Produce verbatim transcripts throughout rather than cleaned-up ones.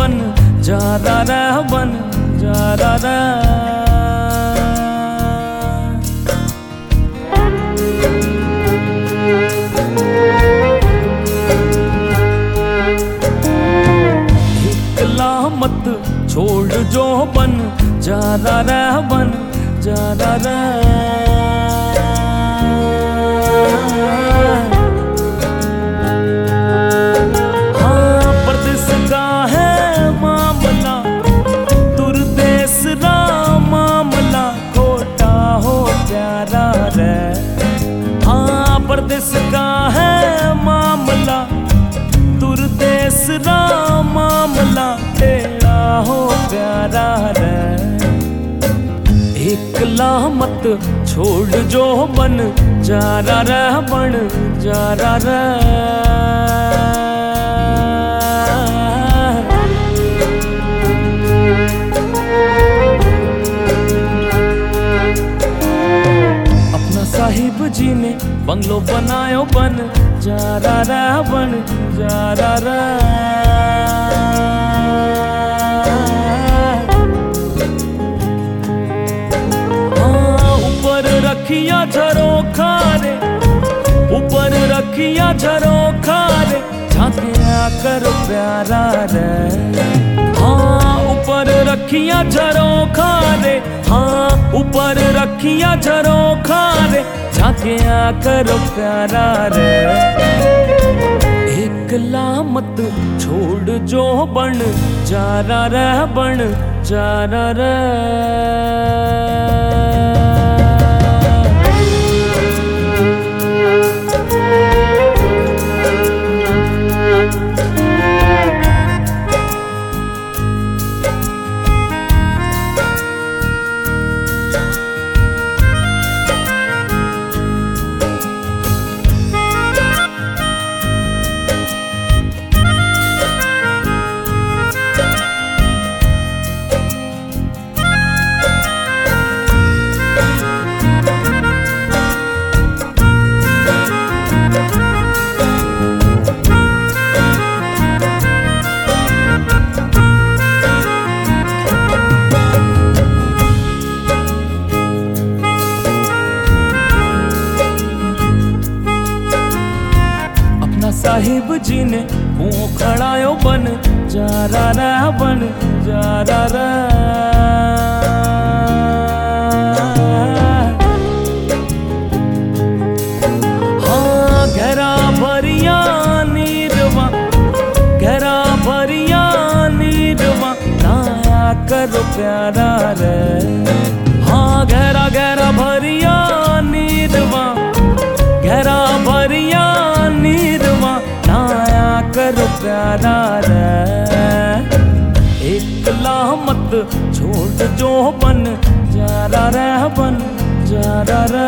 बन जा रा बन जा रा। इकला मत छोड़ जो बन जा रा बन जा रा। हाँ परदेस का है मामला, दूर देश रा मामला, खोटा हो प्यारा रे। हाँ परदेस का है मामला, दूर देश रा मामला, टेढ़ा हो प्यारा रे। इकला मत छोड़ जो बन जा रा बन जा रा। अपना साहिब जी ने बंगलो बनायो बन जा रा बन जा रा। रखिया झरोखा रे, ऊपर रखिया झरोखा रे, झांकिया कर प्यारा रे। हाँ ऊपर रखिया झरोखा रे, हाँ ऊपर रखिया झरोखा रे, झांकिया कर प्यारा रे। इकला मत छोड़ जो बन जा रा बन जा रा। साहिब जी ने मुँह खड़ायो बन जा रा बन जा रा। हाँ गहरा भरिया नीरवा, गहरा भरिया नीरवा, नाया करो प्यारा रे। हाँ गहरा गहरा भरिया नीरवा, गहरा भरिया नीरवा, नाया करो प्यारा रे। इकला मत छोड़ जो बन जा रा बन जा रा।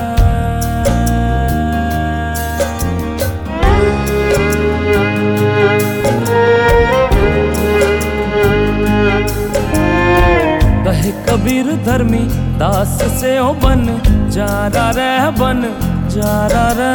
कहे कबीर धर्मी दास से हो बन जा रा बन जा रा।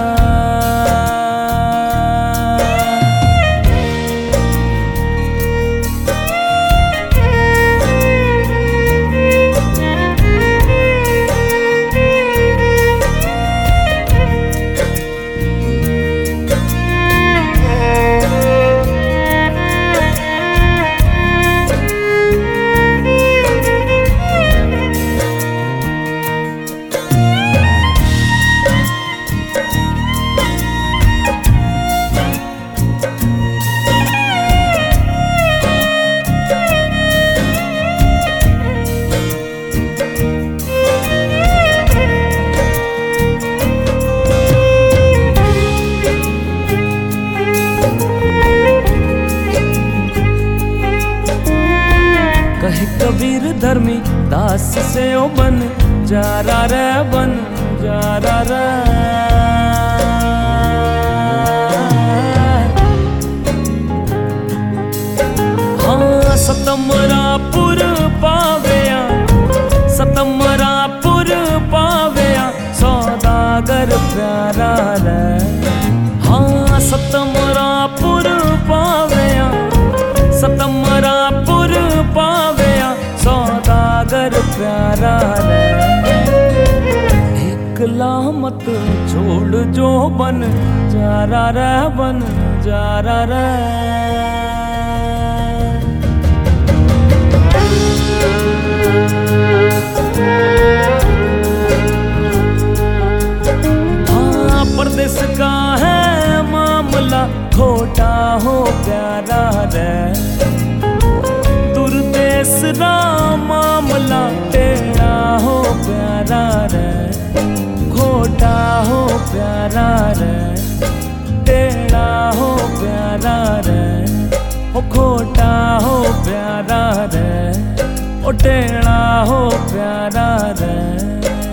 कबीर धर्मी दास से ओ बन जा रा बन जा रा। हाँ सतमरापुर पावया, सतमरापुर पावया, सौदागर प्यारा रे। हाँ सतमरापुर पावया, सतम प्यारा रे। एकला मत छोड़ जो बन जारा रे, बन जारा रे। हाँ परदेस का है मामला खोटा हो प्यारा रे, दुर्देश रा मामला टेढ़ा हो प्यारा रे। खोटा हो प्यारा रे, टेढ़ा हो प्यारा रे, ओ खोटा हो प्यारा रे, ओ टेढ़ा हो प्यारा रे।